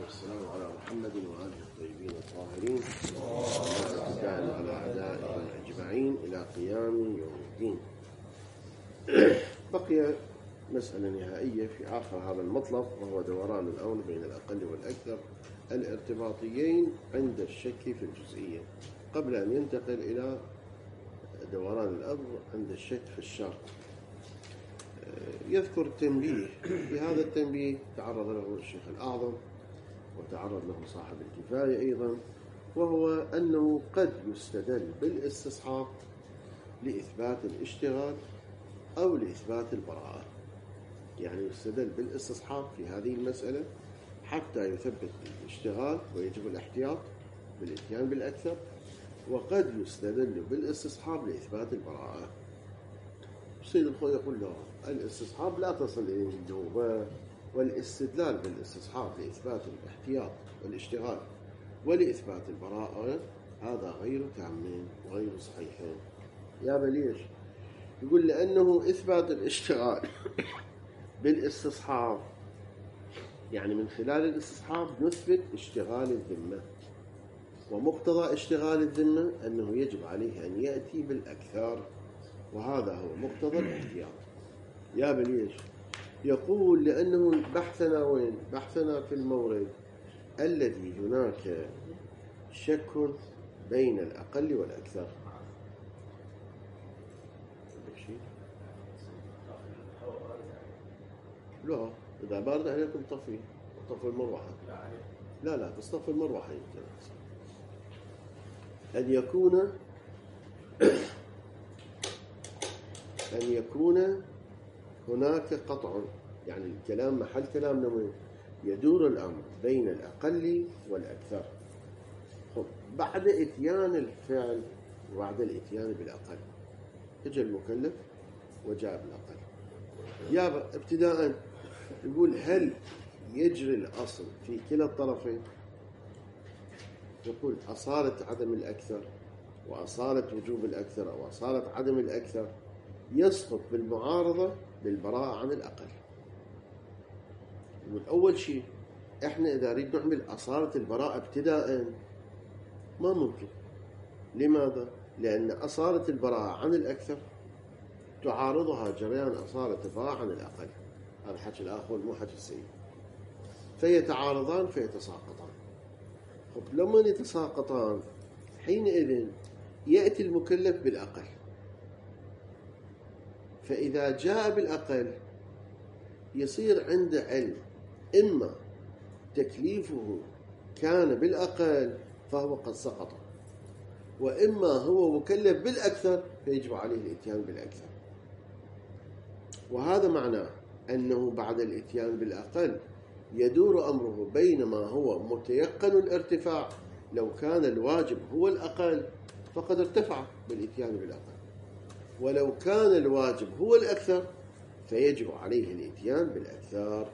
والسلام على محمد وآله الطيبين الطاهرين وعلى على أعدائهم أجمعين إلى قيام يوم الدين. بقي مسألة نهائية في آخر هذا المطلب، وهو دوران الأمر بين الأقل والأكثر الارتباطيين عند الشك في الجزئية، قبل أن ينتقل إلى دوران الأمر عند الشك في الشرط. يذكر تنبيه، بهذا التنبيه تعرض له الشيخ الأعظم وتعرض له صاحب الكفاية أيضا، وهو أنه قد يستدل بالاستصحاب لإثبات الاشتغال أو لإثبات البراءة. يعني يستدل بالاستصحاب في هذه المسألة حتى يثبت الاشتغال ويجب الاحتياط بالإتيان بالأكثر، وقد يستدل بالاستصحاب لإثبات البراءة. السيد الخوي يقول له الاستصحاب لا تصل إليه النوبة، والاستدلال بالاستصحاب لإثبات الاحتياط والاشتغال ولإثبات البراءة هذا غير تام وغير صحيح. يا بليش؟ يقول لأنه إثبات الاشتغال بالاستصحاب، يعني من خلال الاستصحاب نثبت اشتغال الذمة، ومقتضى اشتغال الذمة أنه يجب عليه أن يأتي بالأكثر، وهذا هو مقتضى الاحتياط. يا بليش؟ يقول لأنه بحثنا وين؟ بحثنا في المورد الذي هناك شك بين الأقل والأكثر. لا، إذا بارد عليكم طفي المروحة. لا بس طفي المروحة يمكن أن يكون هناك قطع، يعني الكلام محل كلامنا وين؟ يدور الأمر بين الأقل والأكثر. بعد إتيان الفعل وبعد الإتيان بالأقل اجى المكلف وجاء بالأقل. يا ابتداء يقول هل يجري الأصل في كلا الطرفين؟ يقول أصالة عدم الأكثر وأصالة وجوب الأكثر أو أصالة عدم الأكثر يسقط بالمعارضة بالبراءة عن الأقل. يقول أول شيء إحنا إذا نريد نعمل أصالة البراءة ابتداء ما ممكن. لماذا؟ لأن أصالة البراءة عن الأكثر تعارضها جريان أصالة البراءة عن الأقل. هذا حكي الآخر مو حكي السيد. فيتعارضان فيتساقطان. لما يتساقطان حينئذ يأتي المكلف بالأقل، فإذا جاء بالأقل يصير عنده علم، إما تكليفه كان بالأقل فهو قد سقط، وإما هو مكلف بالأكثر فيجب عليه الإتيان بالأكثر. وهذا معناه أنه بعد الإتيان بالأقل يدور أمره بين ما هو متيقن الارتفاع. لو كان الواجب هو الأقل فقد ارتفع بالإتيان بالأقل، ولو كان الواجب هو الأكثر فيجب عليه الإتيان بالأكثر.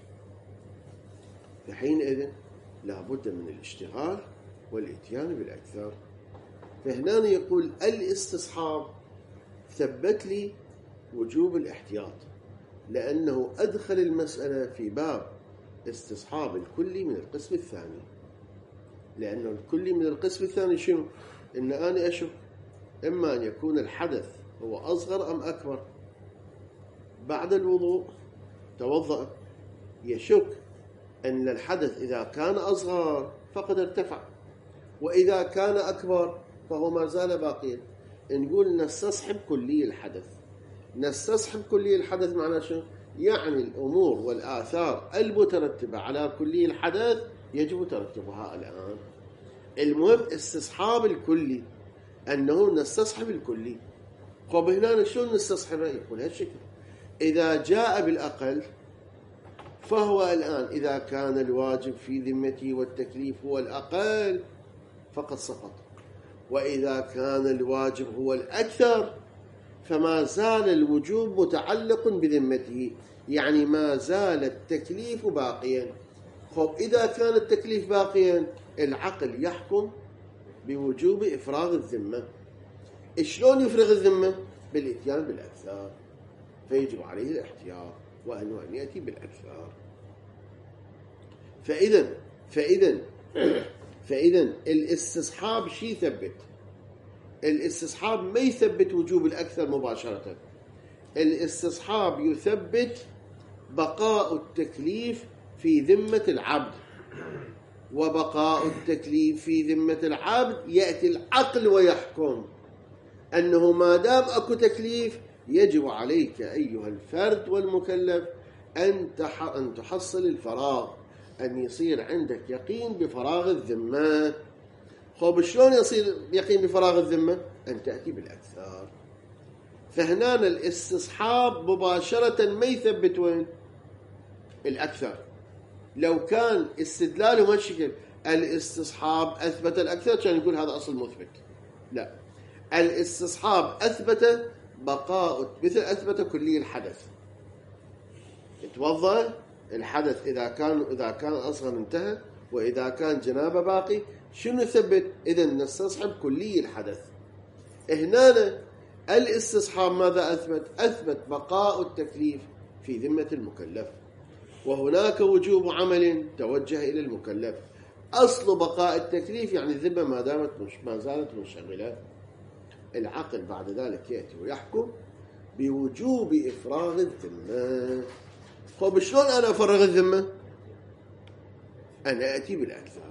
فحينئذ لا بد من الاشتغال والإتيان بالأكثر. فهنا يقول الاستصحاب ثبت لي وجوب الاحتياط، لأنه أدخل المسألة في باب استصحاب الكلي من القسم الثاني. لأنه الكلي من القسم الثاني شنو؟ إن أنا أشك إما أن يكون الحدث هو أصغر أم أكبر. بعد الوضوء توضأ، يشك أن الحدث إذا كان أصغر فقد ارتفع، وإذا كان أكبر فهو ما زال باقيا. نقول نستصحب كلي الحدث. نستصحب كلي الحدث معناه شنو؟ يعني الأمور والآثار المترتبة على كلي الحدث يجب ترتبها الآن. المهم استصحاب الكلي، أنه نستصحب الكلي. طب هنا شلون نستصحبه؟ يقول هالشكل: إذا جاء بالأقل فهو الآن إذا كان الواجب في ذمته والتكليف هو الأقل فقد سقط، وإذا كان الواجب هو الأكثر فما زال الوجوب متعلق بذمته، يعني ما زال التكليف باقيا. خب إذا كان التكليف باقيا العقل يحكم بوجوب إفراغ الذمة. شلون يفرغ الذمة؟ بالإتيان بالأكثر، فيجب عليه الاحتياط وأنه أن يأتي بالأكثر. فإذا فإذا الاستصحاب شي يثبت؟ الاستصحاب ما يثبت وجوب الأكثر مباشرة. الاستصحاب يثبت بقاء التكليف في ذمة العبد، وبقاء التكليف في ذمة العبد يأتي العقل ويحكم أنه ما دام أكو تكليف يجب عليك أيها الفرد والمكلف أن تحصل الفراغ، أن يصير عندك يقين بفراغ الذمة. خب شلون يصير يقين بفراغ الذمة؟ أن تأتي بالأكثر. فهنا الاستصحاب مباشرة ما يثبت وين؟ الأكثر. لو كان استدلاله ما الشكل الاستصحاب أثبت الأكثر كان يقول هذا أصل مثبت. لا، الاستصحاب أثبت بقاء، مثل أثبت كلي الحدث. توضأ الحدث إذا كان أصغر انتهى، وإذا كان جنابه باقي شنو ثبت؟ إذا نستصحب كلي الحدث. هنا الاستصحاب ماذا أثبت؟ أثبت بقاء التكليف في ذمة المكلف، وهناك وجوب عمل توجه إلى المكلف. أصل بقاء التكليف يعني الذمة ما زالت منشغلة. العقل بعد ذلك يأتي ويحكم بوجوب إفراغ الذمة. طيب شلون أنا أفرغ الذمة؟ أنا أتي بالأكثر.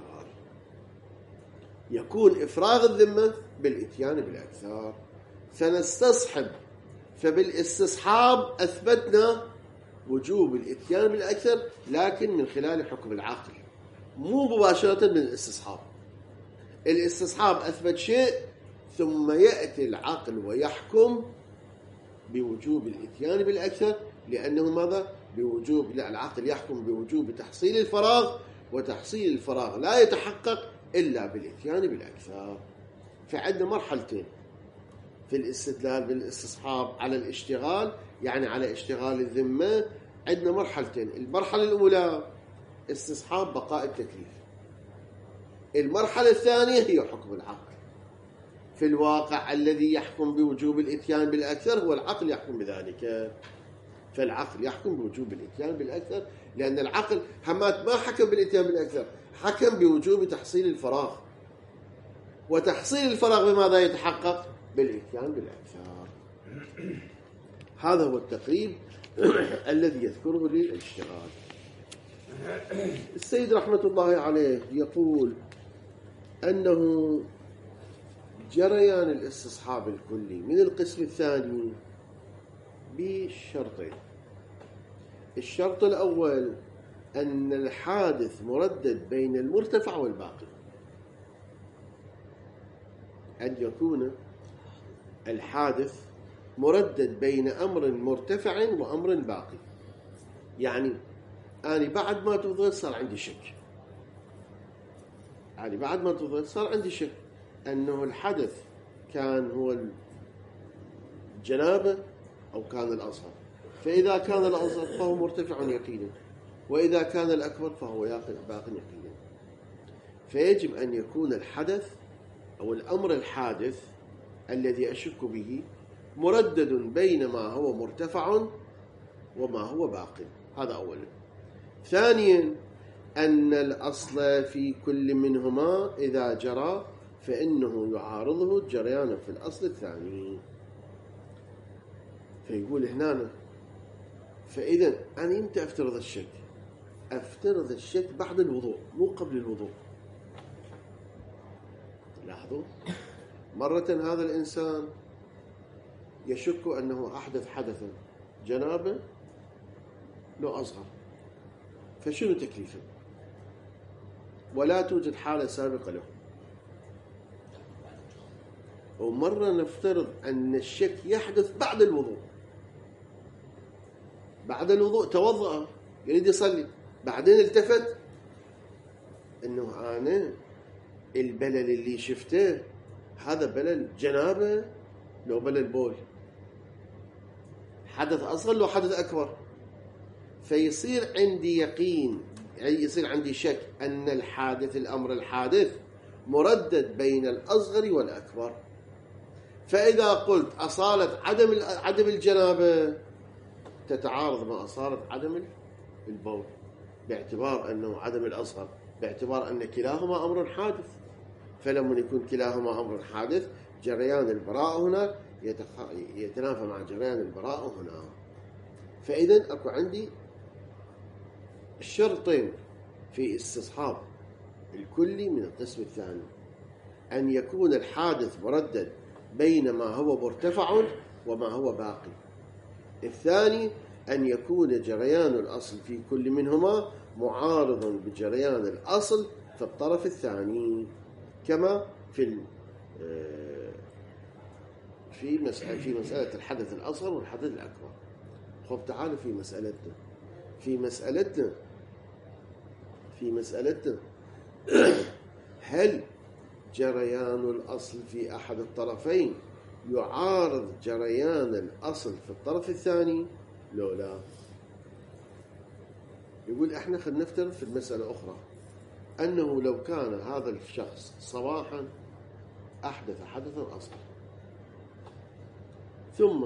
يكون إفراغ الذمة بالإتيان بالأكثر، فنستصحب. فبالاستصحاب أثبتنا وجوب الإتيان بالأكثر، لكن من خلال حكم العقل، مو مباشرة من الاستصحاب. الاستصحاب أثبت شيء ثم يأتي العقل ويحكم بوجوب الإتيان بالأكثر، لأنه ماذا؟ العقل يحكم بوجوب تحصيل الفراغ، وتحصيل الفراغ لا يتحقق إلا بالإتيان بالأكثر. فعندنا مرحلتين في الاستدلال بالاستصحاب على الاشتغال، يعني على اشتغال الذمة. عندنا مرحلتين. المرحلة الأولى استصحاب بقاء التكليف. المرحلة الثانية هي حكم العقل. في الواقع الذي يحكم بوجوب الإتيان بالأكثر هو العقل يحكم بذلك. فالعقل يحكم بوجوب الإتيان بالأكثر، لأن العقل همات ما حكم بالإتيان بالأكثر، حكم بوجوب تحصيل الفراغ، وتحصيل الفراغ بماذا يتحقق؟ بالإتيان بالأكثر. هذا هو التقريب الذي يذكره للاشتغال. السيد رحمة الله عليه يقول أنه جريان الاستصحاب الكلي من القسم الثاني بشرطين. الشرط الأول أن الحادث مردد بين المرتفع والباقي، أن يكون الحادث مردد بين أمر مرتفع وأمر باقي. يعني أنا بعد ما توضأت صار عندي شك، أنه الحدث كان هو الجنابة أو كان الأصغر. فإذا كان الأصغر فهو مرتفع يقينا، وإذا كان الأكبر فهو باق يقينا. فيجب أن يكون الحدث أو الأمر الحادث الذي أشك به مردد بين ما هو مرتفع وما هو باق. هذا أولا. ثانيا أن الأصل في كل منهما إذا جرى فإنه يعارضه الجريان في الأصل الثاني. فيقول هنا فإذا أنا إمتى أفترض الشك؟ أفترض الشك بعد الوضوء، مو قبل الوضوء. لاحظوا، مرة هذا الإنسان يشك أنه أحدث حدثا جنابه لو أصغر، فشنو تكليفه؟ ولا توجد حالة سابقة له. ومرة نفترض أن الشك يحدث بعد الوضوء. بعد الوضوء توضأ يريد يصلي، بعدين التفت أنه أنا البلل اللي شفته هذا بلل جنابه لو بلل بول، حدث أصغر لو حدث أكبر. فيصير عندي يقين، يصير عندي شك أن الأمر الحادث مردد بين الأصغر والأكبر. فإذا قلت أصالة عدم الجنابة تتعارض مع أصالة عدم البول، باعتبار أنه عدم الأصغر باعتبار أن كلاهما أمر حادث. فلما يكون كلاهما أمر حادث جريان البراءة هنا يتنافى مع جريان البراءة هنا. فإذا أكو عندي شرطين في استصحاب الكلي من القسم الثاني: أن يكون الحادث مردد بين ما هو مرتفع وما هو باقي. الثاني أن يكون جريان الأصل في كل منهما معارضا بجريان الأصل في الطرف الثاني، كما في مسألة الحدث الأصغر والحدث الأكبر. خب تعالوا في مسألتنا هل جريان الأصل في أحد الطرفين يعارض جريان الأصل في الطرف الثاني؟ لا. يقول احنا خلينا نفترض في المسألة أخرى أنه لو كان هذا الشخص صباحا أحدث حدثا أصغر، ثم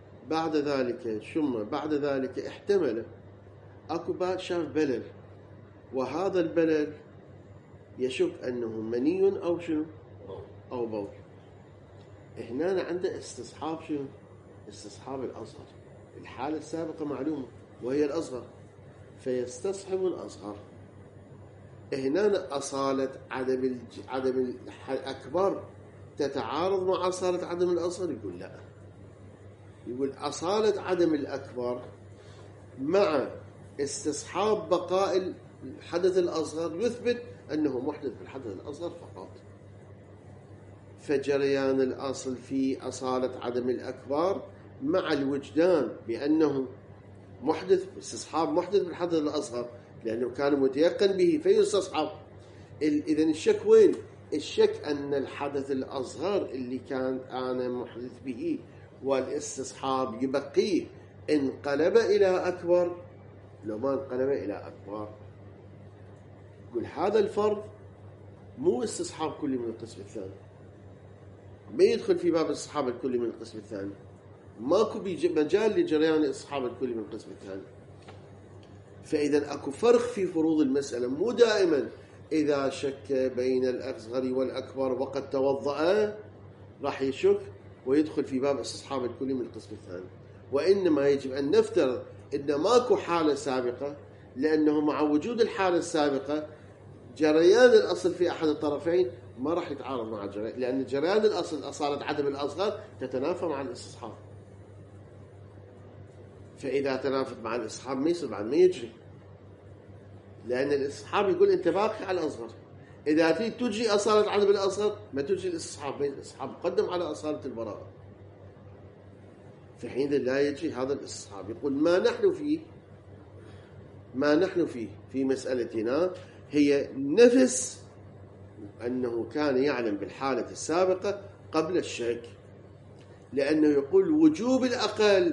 بعد ذلك احتمل أكو بعد شاف بلل، وهذا البلل يشك أنه مني أو شنو أو بول. هنا عنده استصحاب شنو؟ استصحاب الأصغر. الحالة السابقة معلومة وهي الأصغر، فيستصحب الأصغر. هنا أصالة عدم الأكبر تتعارض مع أصالة عدم الأصغر؟ يقول لا. يقول أصالة عدم الأكبر مع استصحاب بقاء الحدث الأصغر يثبت أنه محدث بالحدث الأصغر فقط. فجريان الأصل في أصالة عدم الأكبر مع الوجدان بأنه محدث، استصحاب محدث بالحدث الأصغر لأنه كان متيقن به فيستصحب. إذن الشك وين؟ الشك أن الحدث الأصغر اللي كان أنا محدث به والاستصحاب يبقيه انقلب إلى أكبر. لو ما انقلب إلى أكبر يقول هذا الفرض مو استصحاب كلي من القسم الثاني، ما يدخل في باب استصحاب الكلي من القسم الثاني، ماكو مجال لجريان استصحاب الكلي من القسم الثاني. فإذا أكو فرق في فروض المسألة، مو دائما إذا شك بين الأصغر والأكبر وقد توضأ راح يشك ويدخل في باب استصحاب الكلي من القسم الثاني، وإنما يجب أن نفترض إن ماكو حالة سابقة، لأنه مع وجود الحالة السابقة جريان الأصل في أحد الطرفين ما راح يتعارض مع جريان، لأن جريان الأصل أصالة عدم الأصغر تتنافى مع الاستصحاب. فإذا تنافت مع الاستصحاب ما يصير بعد ما يجري، لأن الاستصحاب يقول أنت باقي على الأصغر. إذا تجي أصالة عدم الأصغر ما تجي الاستصحاب، الاستصحاب مقدم على أصالة البراءة، في حين لا يجي هذا الاستصحاب. يقول ما نحن فيه في مسألتنا هي نفس أنه كان يعلم بالحالة السابقة قبل الشك، لأنه يقول وجوب الأقل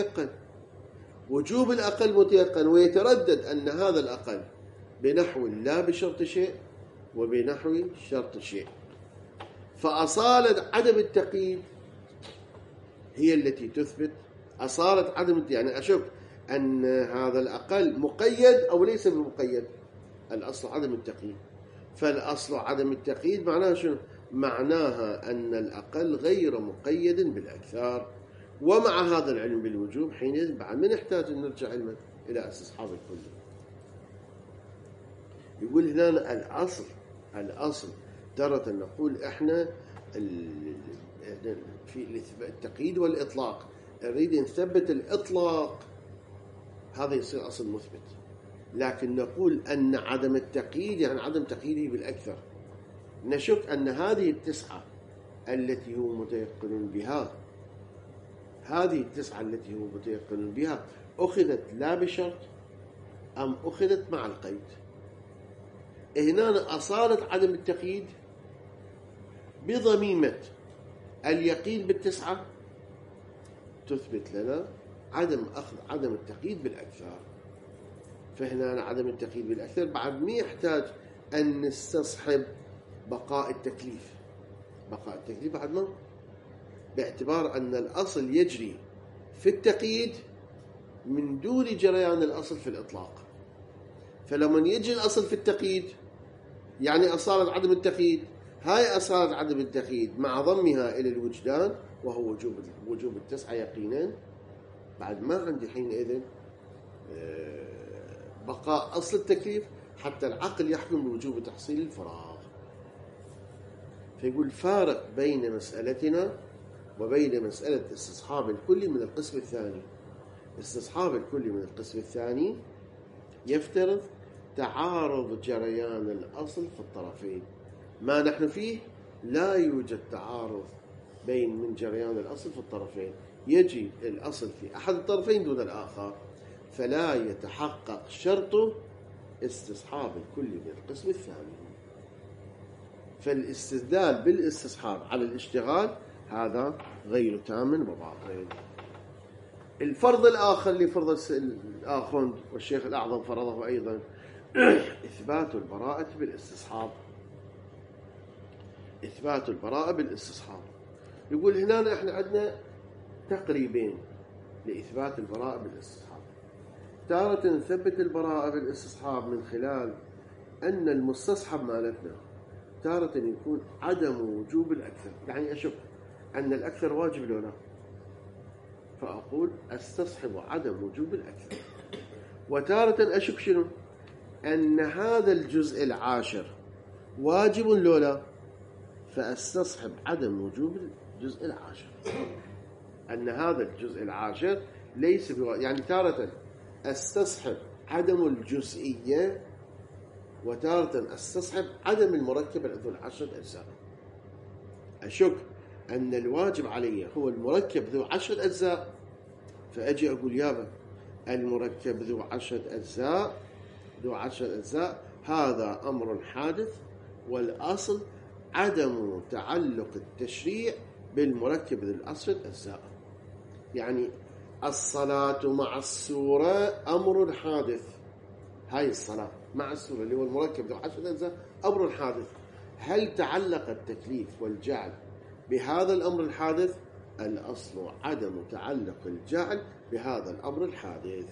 متيقن، ويتردد أن هذا الأقل بنحو لا بشرط شيء وبنحو شرط شيء. فأصالة عدم التقييد هي التي تثبت أصالة عدم، يعني أشك أن هذا الأقل مقيد أو ليس بمقيد. الأصل عدم التقييد، فالأصل عدم التقييد معناها شنو؟ معناها أن الأقل غير مقيد بالأكثر. ومع هذا العلم بالوجوب حينئذ بعد ما نحتاج أن نرجع علما إلى أستصحاب الكل. يقول هنا الأصل تارة نقول إحنا في التقييد والإطلاق نريد نثبت الإطلاق، هذا يصير أصل مثبت. لكن نقول أن عدم التقييد يعني عدم تقييده بالأكثر. نشك أن هذه التسعة التي هو متيقن بها، أخذت لا بشرط أم أخذت مع القيد. هنا أصالة عدم التقييد بضميمة اليقين بالتسعة تثبت لنا عدم التقييد بالأكثر. فهنا عدم التقييد بالأكثر بعد ما يحتاج أن نستصحب بقاء التكليف بعد ما، باعتبار أن الأصل يجري في التقييد من دون جريان الأصل في الإطلاق. فلما يجي الأصل في التقييد يعني أصالة عدم التقييد. هاي أصالة عدم التقييد مع ضمها إلى الوجدان وهو وجوب التسعة يقينا، بعد ما عندي حينئذ بقاء أصل التكليف حتى العقل يحكم بوجوب تحصيل الفراغ. فيقول فارق بين مسألتنا وبين مسألة استصحاب الكل من القسم الثاني. استصحاب الكل من القسم الثاني يفترض تعارض جريان الأصل في الطرفين. ما نحن فيه لا يوجد تعارض بين من جريان الأصل في الطرفين، يجي الأصل في أحد الطرفين دون الآخر، فلا يتحقق شرط استصحاب الكل من القسم الثاني. فالاستدلال بالاستصحاب على الاشتغال هذا غير تام وباطل. الفرض الآخر لفرض الآخوند والشيخ الأعظم فرضه أيضا إثبات البراءة بالاستصحاب. إثبات البراءة بالاستصحاب. يقول هنا احنا عندنا تقريبين لإثبات البراءة بالاستصحاب. تارة نثبت البراءة بالاستصحاب من خلال أن المستصحب مالتنا تارة يكون عدم وجوب الأكثر، يعني أشك أن الأكثر واجب لو لا، فأقول استصحب عدم وجوب الأكثر. وتارة أشك شنو؟ أن هذا الجزء العاشر واجب لو لا، فاستصحب عدم وجوب الجزء العاشر. أن هذا الجزء العاشر ليس يعني تارة استصحب عدم الجزئية، وتارة استصحب عدم المركب ذو 10 أجزاء. أشك أن الواجب علي هو المركب ذو 10 أجزاء، فأجي أقول يابا المركب ذو 10 أجزاء هذا أمر حادث، والأصل عدم تعلق التشريع بالمركب ذو 10 أجزاء. يعني الصلاة مع السورة أمر حادث، هاي الصلاة مع السورة اللي هو المركب ذو 10 أجزاء أمر حادث. هل تعلق التكليف والجعل بهذا الأمر الحادث؟ الأصل عدم تعلق الجعل بهذا الأمر الحادث.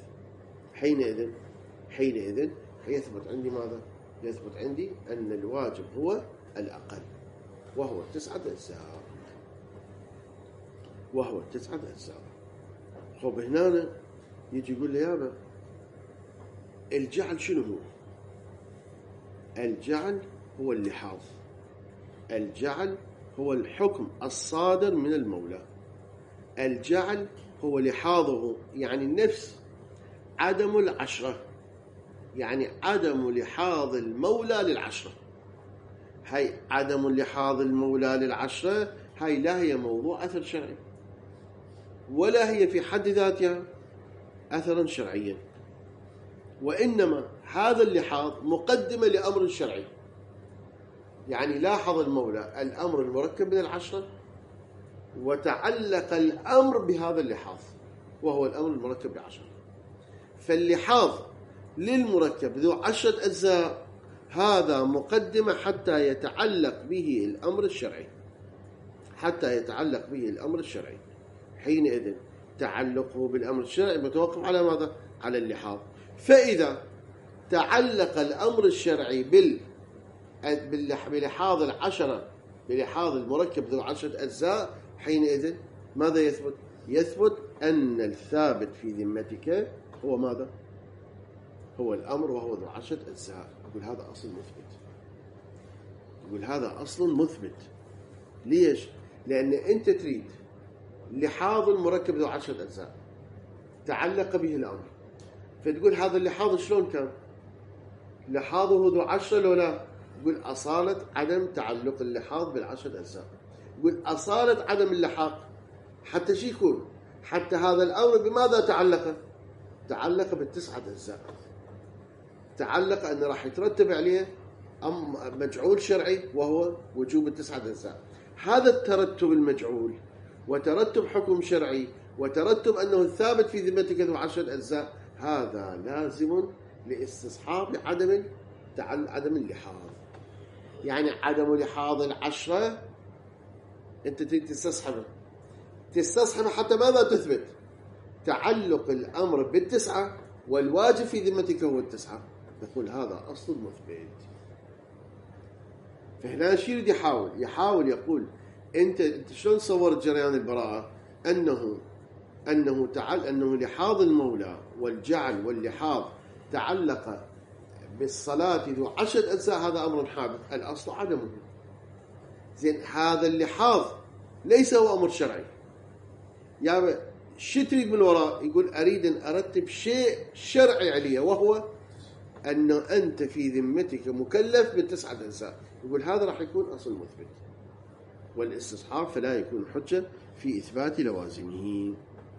حينئذ يثبت عندي ماذا؟ يثبت عندي أن الواجب هو الأقل وهو 9 أجزاء، وهو 9 أجزاء. خب هنا يجي يقول لي يابا الجعل شنو هو؟ الجعل هو اللحاظ، الجعل هو الحكم الصادر من المولى. الجعل هو لحاظه، يعني النفس عدم العشرة، يعني عدم لحاظ المولى للعشرة. هاي عدم لحاظ المولى للعشرة هاي لا هي موضوع أثر شرعي، ولا هي في حد ذاتها أثرا شرعيا، وإنما هذا اللحاظ مقدمة لأمر شرعي. يعني لاحظ المولى الأمر المركب من 10، وتعلق الأمر بهذا اللحاظ وهو الأمر المركب ب10. فاللحاظ للمركب ذو 10 أجزاء هذا مقدمة حتى يتعلق به الأمر الشرعي، حتى يتعلق به الأمر الشرعي. حينئذ تعلقه بالأمر الشرعي متوقف على ماذا؟ على اللحاظ. فإذا تعلق الأمر الشرعي بلحاظ 10، بلحاظ المركب ذو 10 أجزاء، حينئذ ماذا يثبت؟ يثبت أن الثابت في ذمتك هو ماذا؟ هو الأمر وهو ذو 10 أجزاء. يقول هذا أصل مثبت، يقول هذا أصل مثبت. ليش؟ لأن أنت تريد لحاظ المركب ذو 10 أجزاء تعلق به الأمر، فتقول هذا اللحاظ شلون كان؟ لحاظه ذو 10 لو لا؟ يقول أصالة عدم تعلق اللحاظ بال10 أجزاء. يقول أصالة عدم اللحاق حتى شي يكون؟ حتى هذا الأمر بماذا تعلق؟ تعلق بال9 أجزاء. تعلق أنه راح يترتب عليه مجعول شرعي وهو وجوب ال9 أجزاء. هذا الترتب المجعول وترتب حكم شرعي وترتب أنه الثابت في ذمتك ذو 10 أجزاء، هذا لازم لاستصحاب عدم اللحاظ. يعني عدم لحاظ 10 أنت تريد تستصحبه حتى ماذا تثبت؟ تعلق الأمر بال9 والواجب في ذمتك هو ال9. نقول هذا أصل مثبت. فهنا شو يريد يحاول يقول أنت شلون صورت جريان البراءة؟ أنه لحاظ المولى والجعل واللحاظ تعلق بالصلاة ذو 10 أجزاء، هذا أمر حادث، الأصل عدمه. زين، هذا اللحاظ ليس هو أمر شرعي. يا شو تريد من وراء؟ يقول أريد أن أرتب شيء شرعي عليه، وهو أن أنت في ذمتك مكلف ب9 أجزاء. يقول هذا راح يكون أصل مثبت، والاستصحاب فلا يكون حجة في إثبات لوازمه.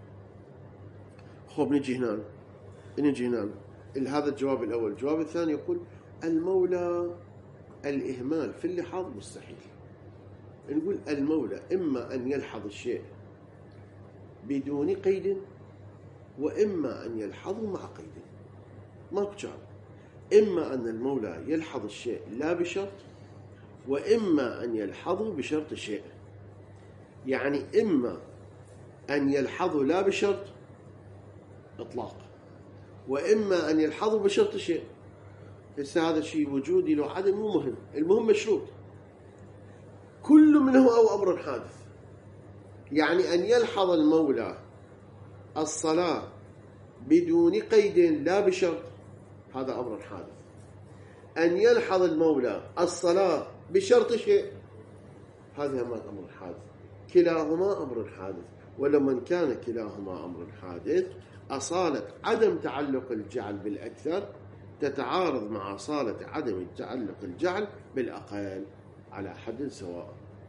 خب نجي هنا هذا الجواب الأول. الجواب الثاني يقول المولى الإهمال في اللحاظ مستحيل. نقول المولى إما أن يلحظ الشيء بدون قيد، وإما أن يلحظه مع قيد. ماكو شرط. إما أن المولى يلحظ الشيء لا بشرط، وإما أن يلحظه بشرط شيء. يعني إما أن يلحظه لا بشرط إطلاق، وإما أن يلحظه بشرط شيء. هذا الشيء وجودي لو عدم مو مهم، المهم مشروط. كل منه أو أمر حادث. يعني أن يلحظ المولى الصلاة بدون قيد لا بشرط، هذا أمر حادث. أن يلحظ المولى الصلاة بشرط شيء، هذا أمر حادث. كلاهما أمر حادث. ولمن كان كلاهما أمر حادث، أصالة عدم تعلق الجعل بالأكثر تتعارض مع أصالة عدم تعلق الجعل بالأقل على حد سواء.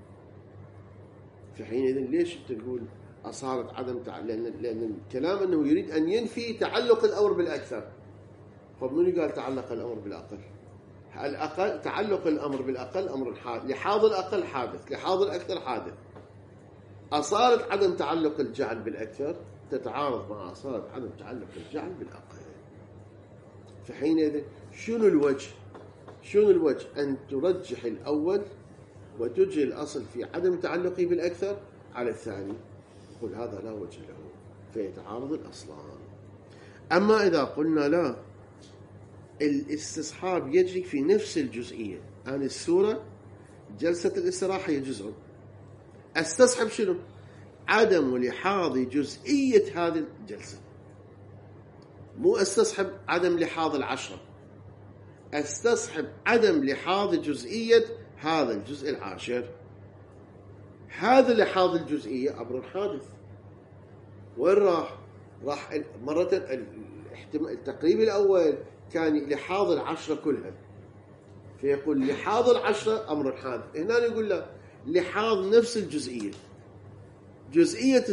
في حينئذ ليش تقول أصالة عدم لأن الكلام أنه يريد أن ينفي تعلق الأمر بالأكثر. فمن قال تعلق الأمر بالأقل؟ الأقل تعلق الأمر بالأقل أمر حادث، لحاظ الأقل حادث، لحاظ الأكثر حادث. أصالة عدم تعلق الجعل بالأكثر تتعارض مع أصالة عدم تعلق الجعل بالأقل. في حينئذ شنو الوجه أن ترجح الأول وتجري الأصل في عدم تعلقه بالأكثر على الثاني؟ يقول هذا لا وجه له، فيتعارض الأصلان. أما إذا قلنا لا، الاستصحاب يجري في نفس الجزئية. عن السورة جلسة الاستراحة هي جزء، استصحب شنو؟ عدم لحاظ جزئية هذه الجلسة، مو استصحب عدم لحاظ 10، استصحب عدم لحاظ جزئية هذا الجزء 10. هذا لحاظ الجزئية أمر حادث. وين راح مرة التقريب الأول كان لحاظ 10 كلها، فيقول لحاظ 10 أمر حادث. هنا يقول لا، لحاظ نفس الجزئية، جزئية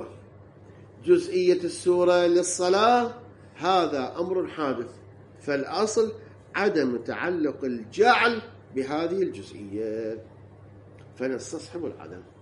السورة للصلاة، هذا أمر حادث. فالأصل عدم تعلق الجعل بهذه الجزئية، فنستصحب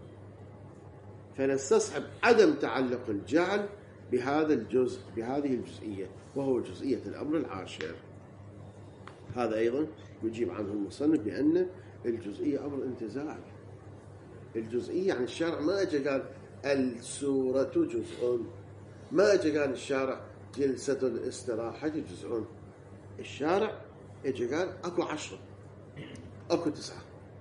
عدم تعلق الجعل بهذا الجزء، بهذه الجزئية، وهو جزئية الأمر 10. هذا أيضا يجيب عنه المصنف بأن الجزئية أمر انتزاعي. الجزئية يعني الشارع ما أجى قال السورة جزء، ما أجى قال الشارع جلسة الاستراحة جزء. الشارع أجى قال أكو 10، أكو 9.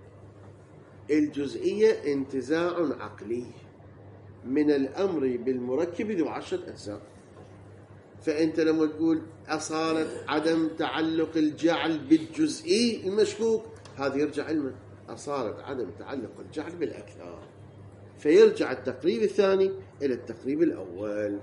الجزئية انتزاع عقلي من الأمر بالمركب ذو 10 أجزاء. فأنت لما تقول أصالة عدم تعلق الجعل بالجزئي المشكوك، هذا يرجع علما أصالة عدم تعلق الجعل بالأكثر، فيرجع التقريب الثاني إلى التقريب الأول.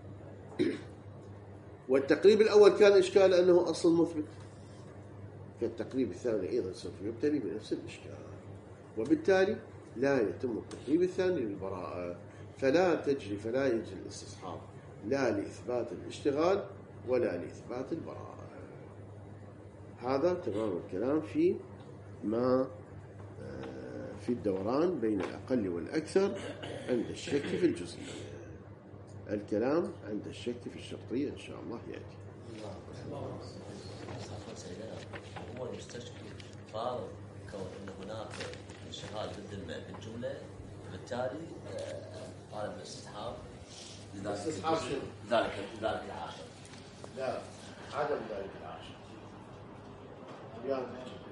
والتقريب الأول كان إشكال أنه أصل مثبت، فالتقريب الثاني أيضا سوف يبتلي بنفس الإشكال، وبالتالي لا يتم التقريب الثاني للبراءة. فلا يجري الاستصحاب لا لإثبات الاشتغال ولا لإثبات البراءة. هذا تمام الكلام في ما في الدوران بين الأقل والأكثر عند الشك في الجزئية. الكلام عند الشك في الشرطية إن شاء الله يأتي. هو المستشفى فارض كون أن هناك انشغال ضد الجملة، وبالتالي طالب الاستصحاب ذلك 10. لا، عدم ذلك 10.